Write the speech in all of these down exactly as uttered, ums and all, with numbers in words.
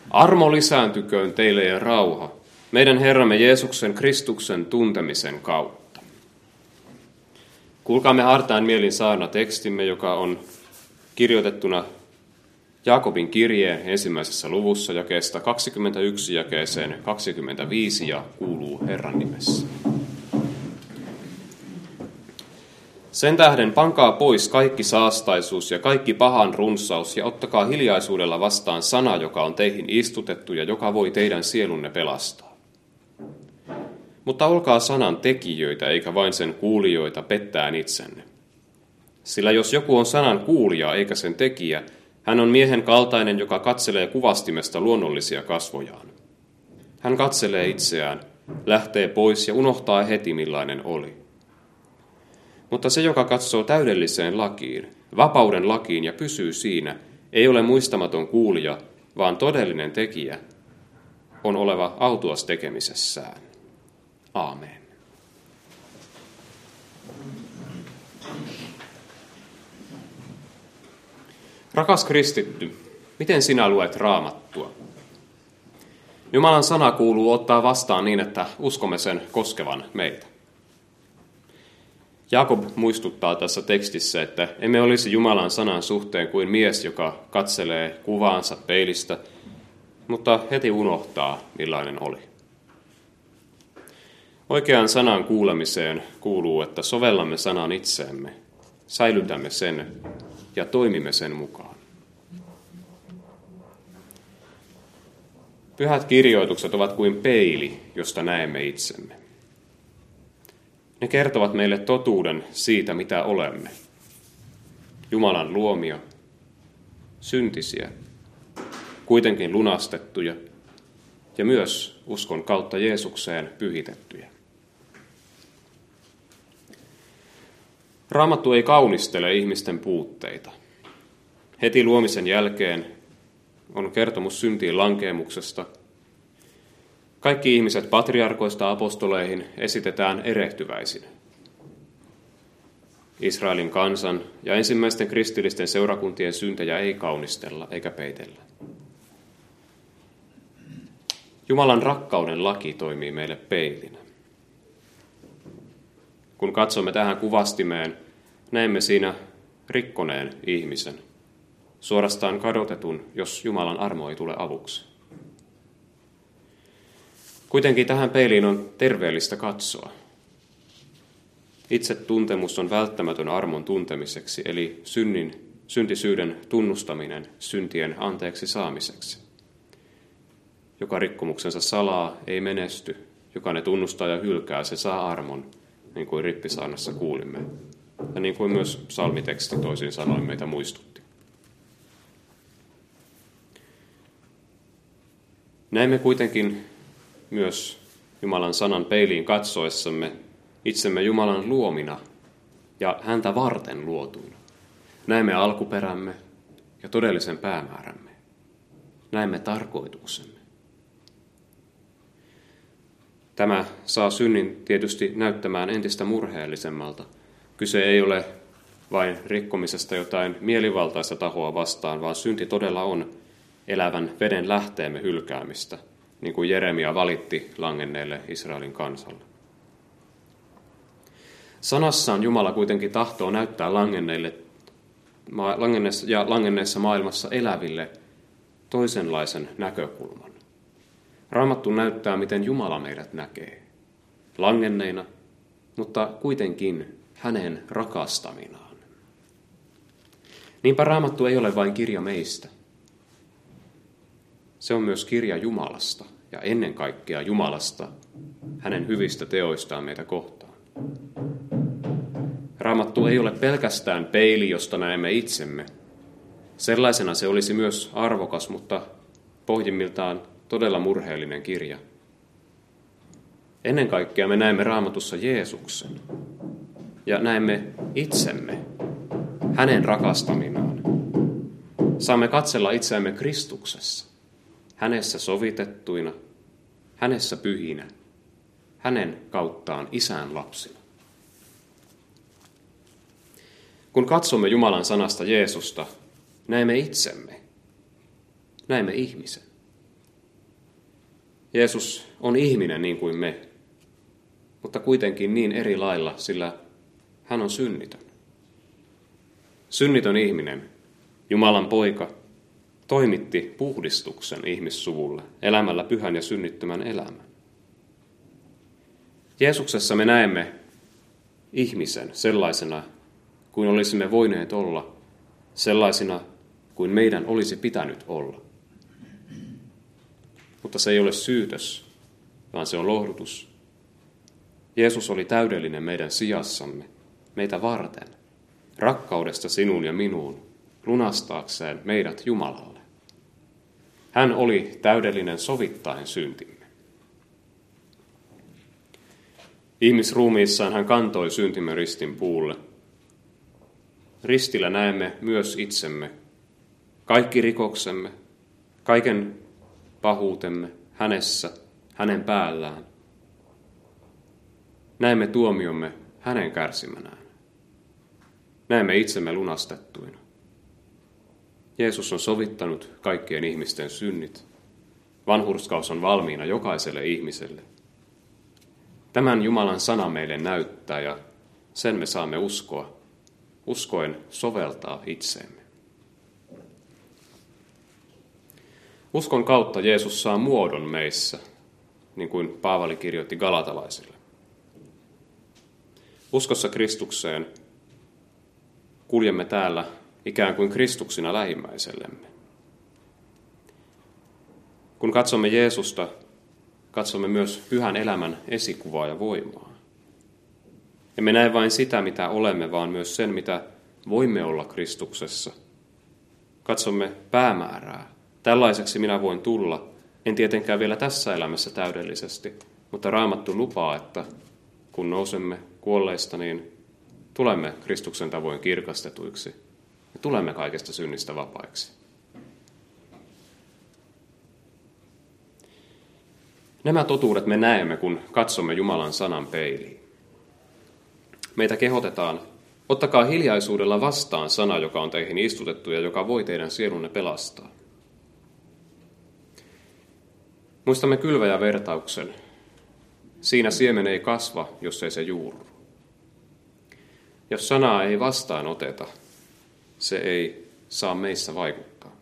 Armo lisääntyköön teille ja rauha meidän Herramme Jeesuksen Kristuksen tuntemisen kautta. Kuulkaamme hartaan mielin saarna tekstimme, joka on kirjoitettuna Jaakobin kirjeen ensimmäisessä luvussa jakeesta kaksikymmentäyksi jakeeseen kaksikymmentäviisi ja kuuluu Herran nimessä. Sen tähden pankaa pois kaikki saastaisuus ja kaikki pahan runsaus ja ottakaa hiljaisuudella vastaan sana, joka on teihin istutettu ja joka voi teidän sielunne pelastaa. Mutta olkaa sanan tekijöitä eikä vain sen kuulijoita pettäen itsenne. Sillä jos joku on sanan kuulija eikä sen tekijä, hän on miehen kaltainen, joka katselee kuvastimesta luonnollisia kasvojaan. Hän katselee itseään, lähtee pois ja unohtaa heti millainen oli. Mutta se, joka katsoo täydelliseen lakiin, vapauden lakiin ja pysyy siinä, ei ole muistamaton kuulija, vaan todellinen tekijä, on oleva autuas tekemisessään. Aamen. Rakas kristitty, miten sinä luet Raamattua? Jumalan sana kuuluu ottaa vastaan niin, että uskomme sen koskevan meitä. Jaakob muistuttaa tässä tekstissä, että emme olisi Jumalan sanan suhteen kuin mies, joka katselee kuvaansa peilistä, mutta heti unohtaa, millainen oli. Oikean sanan kuulemiseen kuuluu, että sovellamme sanan itseemme, säilytämme sen ja toimimme sen mukaan. Pyhät kirjoitukset ovat kuin peili, josta näemme itsemme. Ne kertovat meille totuuden siitä, mitä olemme. Jumalan luomia, syntisiä, kuitenkin lunastettuja ja myös uskon kautta Jeesukseen pyhitettyjä. Raamattu ei kaunistele ihmisten puutteita. Heti luomisen jälkeen on kertomus syntiin lankeemuksesta. Kaikki ihmiset patriarkoista apostoleihin esitetään erehtyväisinä. Israelin kansan ja ensimmäisten kristillisten seurakuntien syntejä ei kaunistella eikä peitellä. Jumalan rakkauden laki toimii meille peilinä. Kun katsomme tähän kuvastimeen, näemme siinä rikkoneen ihmisen, suorastaan kadotetun, jos Jumalan armo ei tule avuksi. Kuitenkin tähän peiliin on terveellistä katsoa. Itsetuntemus on välttämätön armon tuntemiseksi, eli synnin, syntisyyden tunnustaminen syntien anteeksi saamiseksi. Joka rikkomuksensa salaa, ei menesty. Joka ne tunnustaa ja hylkää, se saa armon, niin kuin rippisaarnassa kuulimme. Ja niin kuin myös psalmiteksti toisin sanoen meitä muistutti. Näemme kuitenkin myös Jumalan sanan peiliin katsoessamme itsemme Jumalan luomina ja häntä varten luotuina. Näemme alkuperämme ja todellisen päämäärämme. Näemme tarkoituksemme. Tämä saa synnin tietysti näyttämään entistä murheellisemmalta. Kyse ei ole vain rikkomisesta jotain mielivaltaista tahoa vastaan, vaan synti todella on elävän veden lähteemme hylkäämistä, niin kuin Jeremia valitti langenneelle Israelin kansalle. Sanassaan Jumala kuitenkin tahtoo näyttää langenneille ja langenneessa maailmassa eläville toisenlaisen näkökulman. Raamattu näyttää, miten Jumala meidät näkee. Langenneina, mutta kuitenkin hänen rakastaminaan. Niinpä Raamattu ei ole vain kirja meistä. Se on myös kirja Jumalasta ja ennen kaikkea Jumalasta, hänen hyvistä teoistaan meitä kohtaan. Raamattu ei ole pelkästään peili, josta näemme itsemme. Sellaisena se olisi myös arvokas, mutta pohjimmiltaan todella murheellinen kirja. Ennen kaikkea me näemme Raamatussa Jeesuksen ja näemme itsemme, hänen rakastaminaan. Saamme katsella itseämme Kristuksessa, hänessä sovitettuina, hänessä pyhinä, hänen kauttaan isän lapsina. Kun katsomme Jumalan sanasta Jeesusta, näemme itsemme, näemme ihmisen. Jeesus on ihminen niin kuin me, mutta kuitenkin niin eri lailla, sillä hän on synnitön. Synnitön ihminen, Jumalan poika, toimitti puhdistuksen ihmissuvulle elämällä pyhän ja synnittömän elämän. Jeesuksessa me näemme ihmisen sellaisena kuin olisimme voineet olla, sellaisina kuin meidän olisi pitänyt olla. Mutta se ei ole syytös, vaan se on lohdutus. Jeesus oli täydellinen meidän sijassamme, meitä varten, rakkaudesta sinuun ja minuun, lunastaakseen meidät Jumalalle. Hän oli täydellinen sovittaen syntimme. Ihmisruumiissaan hän kantoi syntimme ristin puulle. Ristillä näemme myös itsemme, kaikki rikoksemme, kaiken pahuutemme hänessä, hänen päällään. Näemme tuomiomme hänen kärsimänään. Näemme itsemme lunastettuina. Jeesus on sovittanut kaikkien ihmisten synnit. Vanhurskaus on valmiina jokaiselle ihmiselle. Tämän Jumalan sana meille näyttää ja sen me saamme uskoa, uskoen soveltaa itseemme. Uskon kautta Jeesus saa muodon meissä, niin kuin Paavali kirjoitti galatalaisille. Uskossa Kristukseen kuljemme täällä ikään kuin Kristuksina lähimmäisellemme. Kun katsomme Jeesusta, katsomme myös pyhän elämän esikuvaa ja voimaa. Emme näe vain sitä, mitä olemme, vaan myös sen, mitä voimme olla Kristuksessa. Katsomme päämäärää. Tällaiseksi minä voin tulla, en tietenkään vielä tässä elämässä täydellisesti, mutta Raamattu lupaa, että kun nousemme kuolleista, niin tulemme Kristuksen tavoin kirkastetuiksi ja tulemme kaikesta synnistä vapaiksi. Nämä totuudet me näemme, kun katsomme Jumalan sanan peiliin. Meitä kehotetaan, ottakaa hiljaisuudella vastaan sana, joka on teihin istutettu ja joka voi teidän sielunne pelastaa. Muistamme kylväjävertauksen. Siinä siemen ei kasva, jos ei se juurru. Jos sanaa ei vastaan oteta, se ei saa meissä vaikuttaa.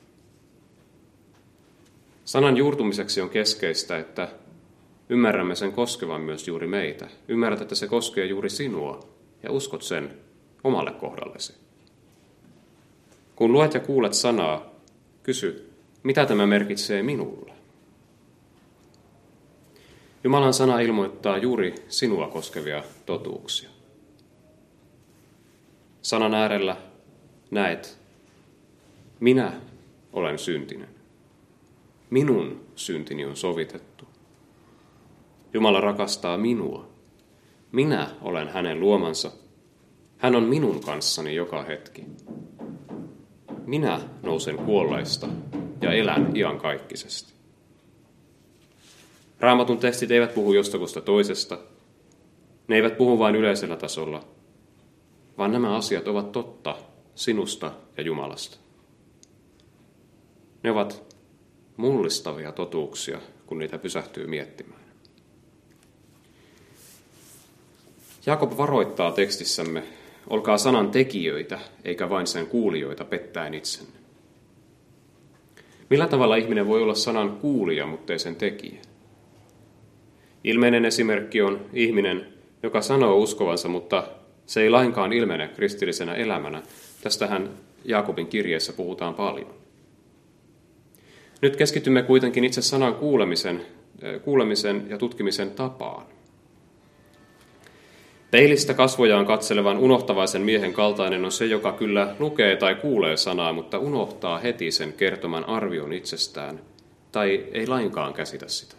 Sanan juurtumiseksi on keskeistä, että ymmärrämme sen koskevan myös juuri meitä. Ymmärrät, että se koskee juuri sinua ja uskot sen omalle kohdallesi. Kun luet ja kuulet sanaa, kysy, mitä tämä merkitsee minulle? Jumalan sana ilmoittaa juuri sinua koskevia totuuksia. Sanan äärellä näet, minä olen syntinen. Minun syntini on sovitettu. Jumala rakastaa minua. Minä olen hänen luomansa. Hän on minun kanssani joka hetki. Minä nousen kuolleista ja elän iankaikkisesti. Raamatun tekstit eivät puhu jostakusta toisesta. Ne eivät puhu vain yleisellä tasolla, vaan nämä asiat ovat totta sinusta ja Jumalasta. Ne ovat mullistavia totuuksia, kun niitä pysähtyy miettimään. Jaakob varoittaa tekstissämme, olkaa sanan tekijöitä, eikä vain sen kuulijoita pettäen itsenne. Millä tavalla ihminen voi olla sanan kuulija, mutta ei sen tekijä? Ilmeinen esimerkki on ihminen, joka sanoo uskovansa, mutta se ei lainkaan ilmene kristillisenä elämänä. Tästähän Jaakobin kirjeessä puhutaan paljon. Nyt keskitymme kuitenkin itse sanan kuulemisen, kuulemisen ja tutkimisen tapaan. Peilistä kasvojaan katselevan unohtavaisen miehen kaltainen on se, joka kyllä lukee tai kuulee sanaa, mutta unohtaa heti sen kertoman arvion itsestään tai ei lainkaan käsitä sitä.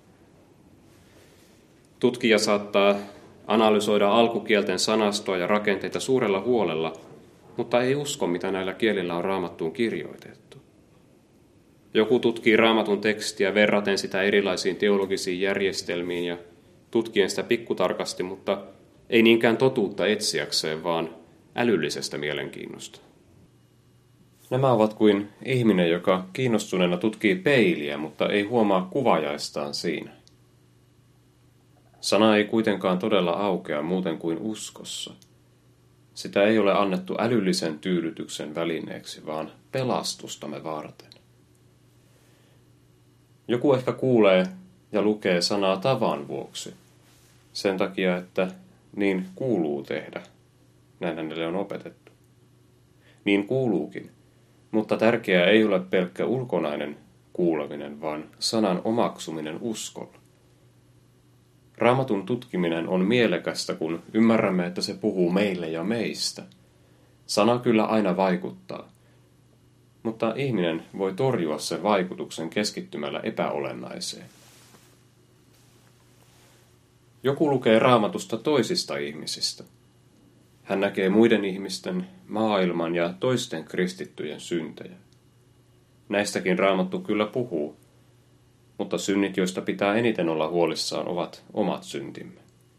Tutkija saattaa analysoida alkukielten sanastoa ja rakenteita suurella huolella, mutta ei usko, mitä näillä kielillä on Raamattuun kirjoitettu. Joku tutkii Raamatun tekstiä verraten sitä erilaisiin teologisiin järjestelmiin ja tutkien sitä pikkutarkasti, mutta ei niinkään totuutta etsiäkseen, vaan älyllisestä mielenkiinnosta. Nämä ovat kuin ihminen, joka kiinnostuneena tutkii peiliä, mutta ei huomaa kuvajaistaan siinä. Sana ei kuitenkaan todella aukea muuten kuin uskossa. Sitä ei ole annettu älyllisen tyydytyksen välineeksi, vaan pelastustamme varten. Joku ehkä kuulee ja lukee sanaa tavan vuoksi, sen takia, että niin kuuluu tehdä. Näin hänelle on opetettu. Niin kuuluukin, mutta tärkeää ei ole pelkkä ulkonainen kuuleminen, vaan sanan omaksuminen uskolla. Raamatun tutkiminen on mielekästä, kun ymmärrämme, että se puhuu meille ja meistä. Sana kyllä aina vaikuttaa, mutta ihminen voi torjua sen vaikutuksen keskittymällä epäolennaiseen. Joku lukee Raamatusta toisista ihmisistä. Hän näkee muiden ihmisten, maailman ja toisten kristittyjen syntejä. Näistäkin Raamattu kyllä puhuu, mutta synnit, joista pitää eniten olla huolissaan, ovat omat syntimme.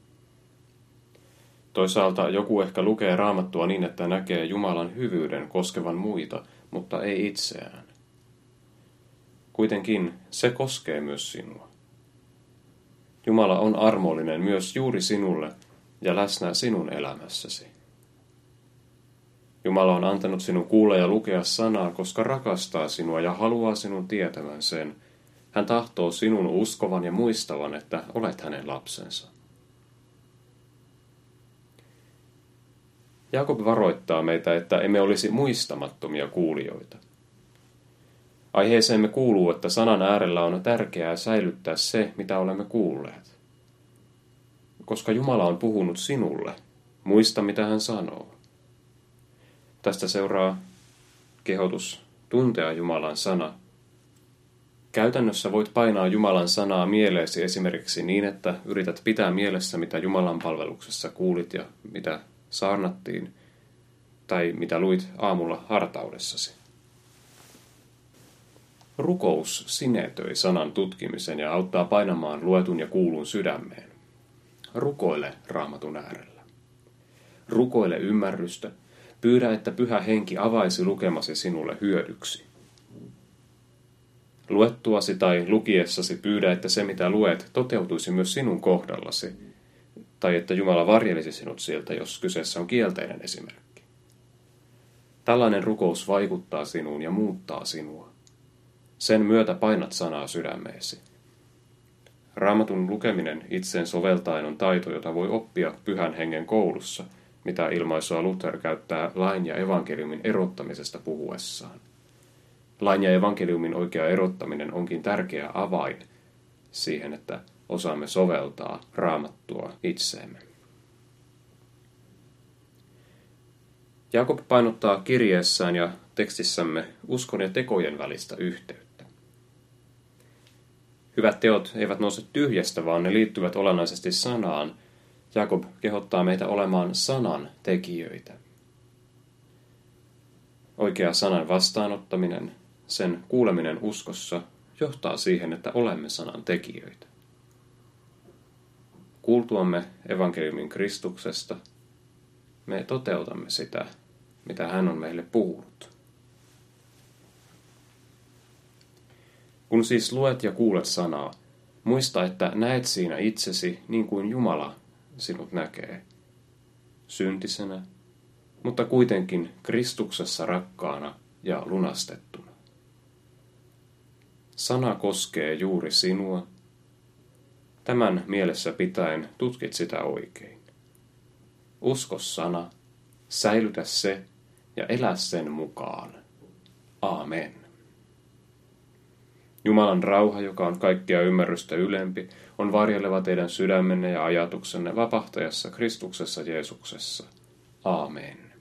Toisaalta joku ehkä lukee Raamattua niin, että näkee Jumalan hyvyyden koskevan muita, mutta ei itseään. Kuitenkin se koskee myös sinua. Jumala on armollinen myös juuri sinulle ja läsnä sinun elämässäsi. Jumala on antanut sinun kuulla ja lukea sanaa, koska rakastaa sinua ja haluaa sinun tietävän sen. Hän tahtoo sinun uskovan ja muistavan, että olet hänen lapsensa. Jaakob varoittaa meitä, että emme olisi muistamattomia kuulijoita. Aiheeseemme kuuluu, että sanan äärellä on tärkeää säilyttää se, mitä olemme kuulleet. Koska Jumala on puhunut sinulle, muista mitä hän sanoo. Tästä seuraa kehotus tuntea Jumalan sana. Käytännössä voit painaa Jumalan sanaa mieleesi esimerkiksi niin, että yrität pitää mielessä, mitä Jumalan palveluksessa kuulit ja mitä saarnattiin, tai mitä luit aamulla hartaudessasi. Rukous sinetöi sanan tutkimisen ja auttaa painamaan luetun ja kuulun sydämeen. Rukoile Raamatun äärellä. Rukoile ymmärrystä. Pyydä, että Pyhä Henki avaisi lukemasi sinulle hyödyksi. Luettuasi tai lukiessasi pyydä, että se mitä luet toteutuisi myös sinun kohdallasi, tai että Jumala varjelisi sinut sieltä, jos kyseessä on kielteinen esimerkki. Tällainen rukous vaikuttaa sinuun ja muuttaa sinua. Sen myötä painat sanaa sydämeesi. Raamatun lukeminen itseen soveltaen on taito, jota voi oppia Pyhän Hengen koulussa, mitä ilmaisua Luther käyttää lain ja evankeliumin erottamisesta puhuessaan. Lain ja evankeliumin oikea erottaminen onkin tärkeä avain siihen, että osaamme soveltaa Raamattua itseemme. Jaakob painottaa kirjeessään ja tekstissämme uskon ja tekojen välistä yhteyttä. Hyvät teot eivät nouse tyhjästä, vaan ne liittyvät olennaisesti sanaan. Jaakob kehottaa meitä olemaan sanan tekijöitä. Oikea sanan vastaanottaminen, sen kuuleminen uskossa, johtaa siihen, että olemme sanan tekijöitä. Kuultuamme evankeliumin Kristuksesta, me toteutamme sitä, mitä hän on meille puhunut. Kun siis luet ja kuulet sanaa, muista, että näet siinä itsesi niin kuin Jumala sinut näkee, syntisenä, mutta kuitenkin Kristuksessa rakkaana ja lunastettuna. Sana koskee juuri sinua. Tämän mielessä pitäen tutkit sitä oikein. Usko sana, säilytä se ja elä sen mukaan. Aamen. Jumalan rauha, joka on kaikkea ymmärrystä ylempi, on varjeleva teidän sydämenne ja ajatuksenne vapahtajassa Kristuksessa Jeesuksessa. Aamen.